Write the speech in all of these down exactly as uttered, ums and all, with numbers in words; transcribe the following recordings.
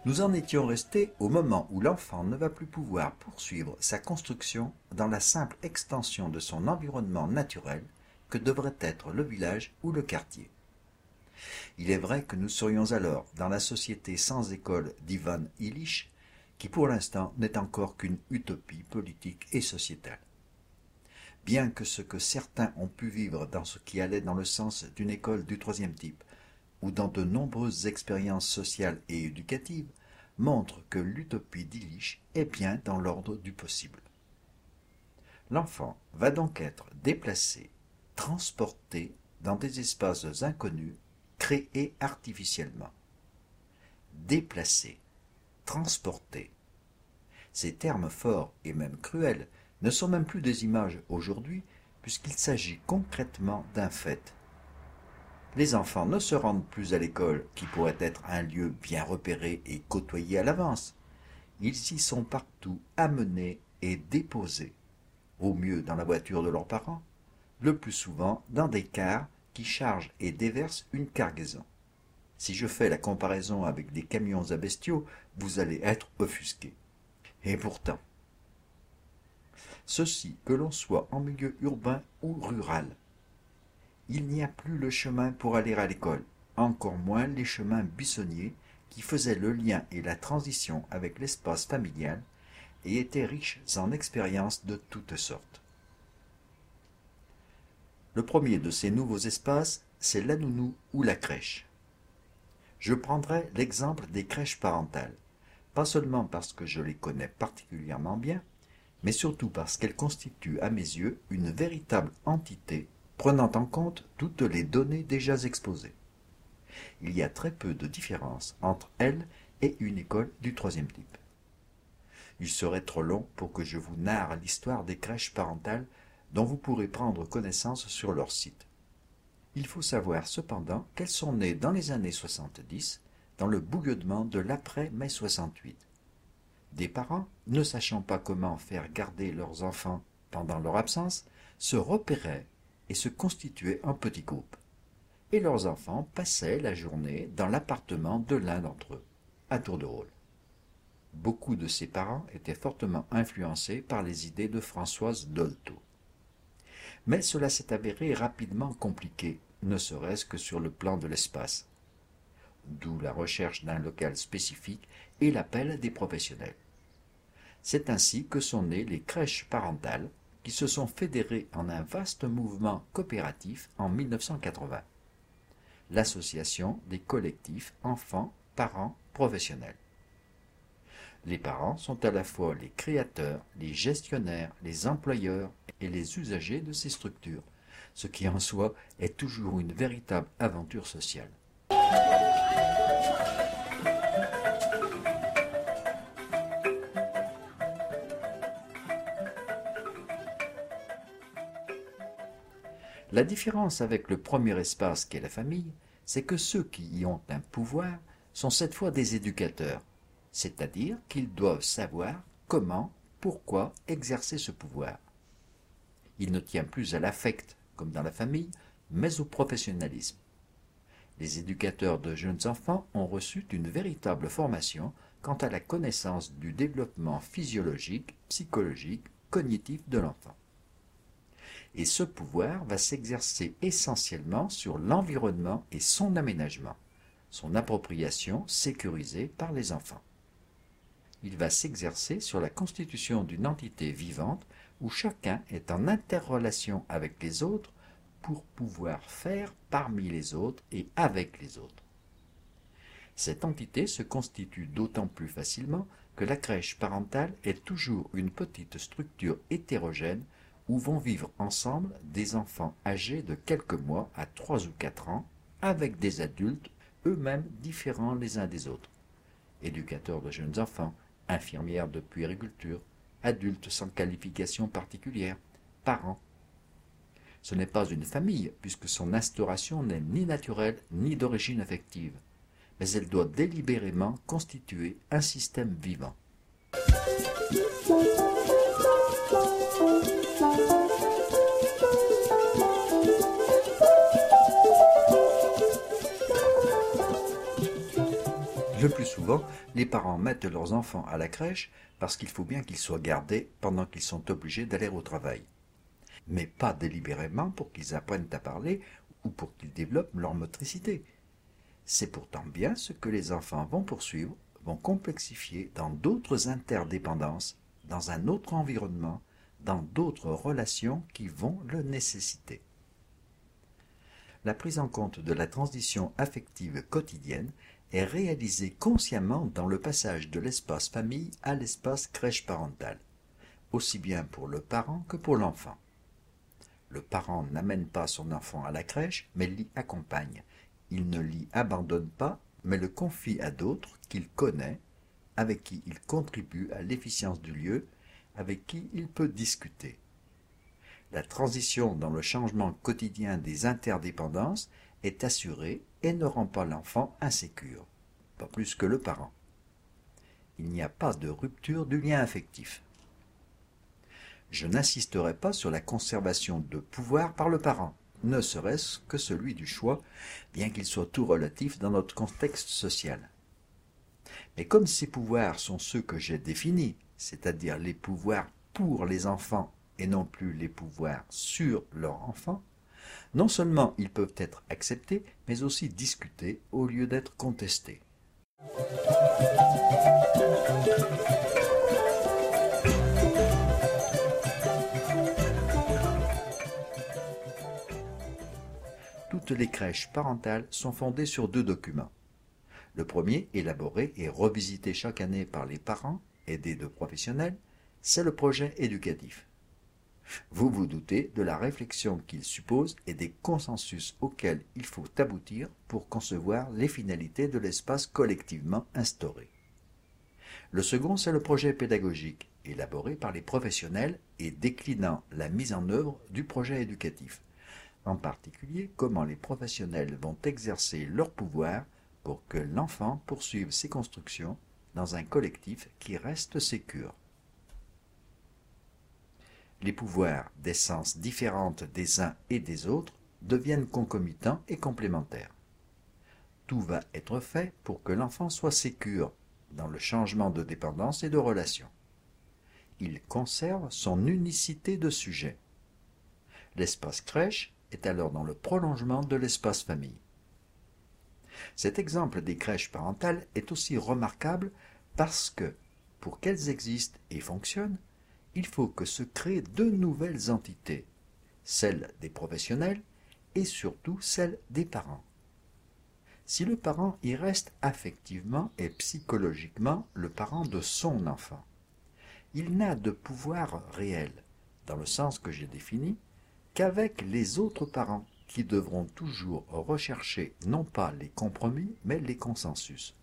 Nous en étions restés au moment où l'enfant ne va plus pouvoir poursuivre sa construction dans la simple extension de son environnement naturel que devrait être le village ou le quartier. Il est vrai que nous serions alors dans la société sans école d'Ivan Illich, qui pour l'instant n'est encore qu'une utopie politique et sociétale. Bien que ce que certains ont pu vivre dans ce qui allait dans le sens d'une école du troisième type, ou dans de nombreuses expériences sociales et éducatives, montre que l'utopie d'Illich est bien dans l'ordre du possible. L'enfant va donc être déplacé, transporté dans des espaces inconnus, créés artificiellement. Déplacé, transporté. Ces termes forts et même cruels ne sont même plus des images aujourd'hui, puisqu'il s'agit concrètement d'un fait. Les enfants ne se rendent plus à l'école, qui pourrait être un lieu bien repéré et côtoyé à l'avance. Ils y sont partout amenés et déposés, au mieux dans la voiture de leurs parents, le plus souvent dans des cars qui chargent et déversent une cargaison. Si je fais la comparaison avec des camions à bestiaux, vous allez être offusqués. Et pourtant, ceci que l'on soit en milieu urbain ou rural, il n'y a plus le chemin pour aller à l'école, encore moins les chemins buissonniers qui faisaient le lien et la transition avec l'espace familial et étaient riches en expériences de toutes sortes. Le premier de ces nouveaux espaces, c'est la nounou ou la crèche. Je prendrai l'exemple des crèches parentales, pas seulement parce que je les connais particulièrement bien, mais surtout parce qu'elles constituent à mes yeux une véritable entité prenant en compte toutes les données déjà exposées. Il y a très peu de différence entre elles et une école du troisième type. Il serait trop long pour que je vous narre l'histoire des crèches parentales dont vous pourrez prendre connaissance sur leur site. Il faut savoir cependant qu'elles sont nées dans les années soixante-dix, dans le bouillonnement de l'après-mai soixante-huit. Des parents, ne sachant pas comment faire garder leurs enfants pendant leur absence, se repéraient et se constituaient en petits groupes. Et leurs enfants passaient la journée dans l'appartement de l'un d'entre eux, à tour de rôle. Beaucoup de ces parents étaient fortement influencés par les idées de Françoise Dolto. Mais cela s'est avéré rapidement compliqué, ne serait-ce que sur le plan de l'espace. D'où la recherche d'un local spécifique et l'appel des professionnels. C'est ainsi que sont nées les crèches parentales, qui se sont fédérées en un vaste mouvement coopératif en mille neuf cent quatre-vingts. L'association des collectifs enfants, parents, professionnels. Les parents sont à la fois les créateurs, les gestionnaires, les employeurs et les usagers de ces structures, ce qui en soi est toujours une véritable aventure sociale. La différence avec le premier espace qu'est la famille, c'est que ceux qui y ont un pouvoir sont cette fois des éducateurs, c'est-à-dire qu'ils doivent savoir comment, pourquoi exercer ce pouvoir. Il ne tient plus à l'affect, comme dans la famille, mais au professionnalisme. Les éducateurs de jeunes enfants ont reçu une véritable formation quant à la connaissance du développement physiologique, psychologique, cognitif de l'enfant. Et ce pouvoir va s'exercer essentiellement sur l'environnement et son aménagement, son appropriation sécurisée par les enfants. Il va s'exercer sur la constitution d'une entité vivante où chacun est en interrelation avec les autres pour pouvoir faire parmi les autres et avec les autres. Cette entité se constitue d'autant plus facilement que la crèche parentale est toujours une petite structure hétérogène où vont vivre ensemble des enfants âgés de quelques mois à trois ou quatre ans, avec des adultes eux-mêmes différents les uns des autres. Éducateurs de jeunes enfants, infirmières de puériculture, adultes sans qualification particulière, parents. Ce n'est pas une famille, puisque son instauration n'est ni naturelle ni d'origine affective, mais elle doit délibérément constituer un système vivant. Le plus souvent, les parents mettent leurs enfants à la crèche parce qu'il faut bien qu'ils soient gardés pendant qu'ils sont obligés d'aller au travail. Mais pas délibérément pour qu'ils apprennent à parler ou pour qu'ils développent leur motricité. C'est pourtant bien ce que les enfants vont poursuivre, vont complexifier dans d'autres interdépendances, dans un autre environnement, dans d'autres relations qui vont le nécessiter. La prise en compte de la transition affective quotidienne est réalisée consciemment dans le passage de l'espace famille à l'espace crèche parentale, aussi bien pour le parent que pour l'enfant. Le parent n'amène pas son enfant à la crèche, mais l'y accompagne. Il ne l'y abandonne pas, mais le confie à d'autres qu'il connaît, avec qui il contribue à l'efficience du lieu, avec qui il peut discuter. La transition dans le changement quotidien des interdépendances est assurée et ne rend pas l'enfant insécure, pas plus que le parent. Il n'y a pas de rupture du lien affectif. Je n'insisterai pas sur la conservation de pouvoir par le parent, ne serait-ce que celui du choix, bien qu'il soit tout relatif dans notre contexte social. Mais comme ces pouvoirs sont ceux que j'ai définis, c'est-à-dire les pouvoirs pour les enfants et non plus les pouvoirs sur leurs enfants, non seulement ils peuvent être acceptés, mais aussi discutés au lieu d'être contestés. Toutes les crèches parentales sont fondées sur deux documents. Le premier, élaboré et revisité chaque année par les parents, aidés de professionnels, c'est le projet éducatif. Vous vous doutez de la réflexion qu'il suppose et des consensus auxquels il faut aboutir pour concevoir les finalités de l'espace collectivement instauré. Le second, c'est le projet pédagogique, élaboré par les professionnels et déclinant la mise en œuvre du projet éducatif. En particulier, comment les professionnels vont exercer leur pouvoir pour que l'enfant poursuive ses constructions dans un collectif qui reste sécure. Les pouvoirs d'essence différentes des uns et des autres deviennent concomitants et complémentaires. Tout va être fait pour que l'enfant soit sécure dans le changement de dépendance et de relation. Il conserve son unicité de sujet. L'espace crèche est alors dans le prolongement de l'espace famille. Cet exemple des crèches parentales est aussi remarquable parce que, pour qu'elles existent et fonctionnent, il faut que se créent deux nouvelles entités, celle des professionnels et surtout celle des parents. Si le parent y reste affectivement et psychologiquement le parent de son enfant, il n'a de pouvoir réel, dans le sens que j'ai défini, qu'avec les autres parents qui devront toujours rechercher non pas les compromis mais les consensus.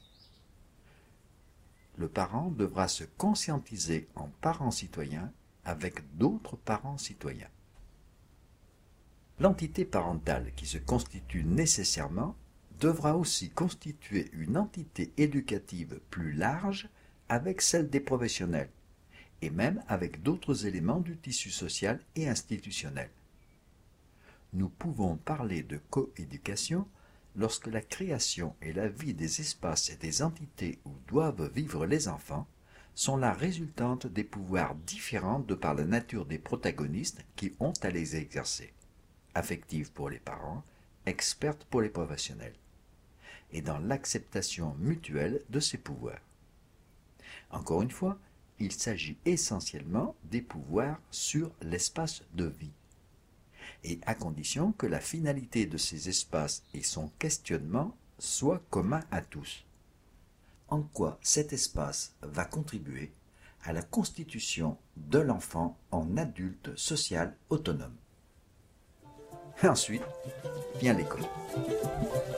Le parent devra se conscientiser en parent citoyen avec d'autres parents citoyens. L'entité parentale qui se constitue nécessairement devra aussi constituer une entité éducative plus large avec celle des professionnels, et même avec d'autres éléments du tissu social et institutionnel. Nous pouvons parler de coéducation lorsque la création et la vie des espaces et des entités où doivent vivre les enfants sont la résultante des pouvoirs différents de par la nature des protagonistes qui ont à les exercer, affectives pour les parents, expertes pour les professionnels, et dans l'acceptation mutuelle de ces pouvoirs. Encore une fois, il s'agit essentiellement des pouvoirs sur l'espace de vie, et à condition que la finalité de ces espaces et son questionnement soient communs à tous. En quoi cet espace va contribuer à la constitution de l'enfant en adulte social autonome. Ensuite vient l'école.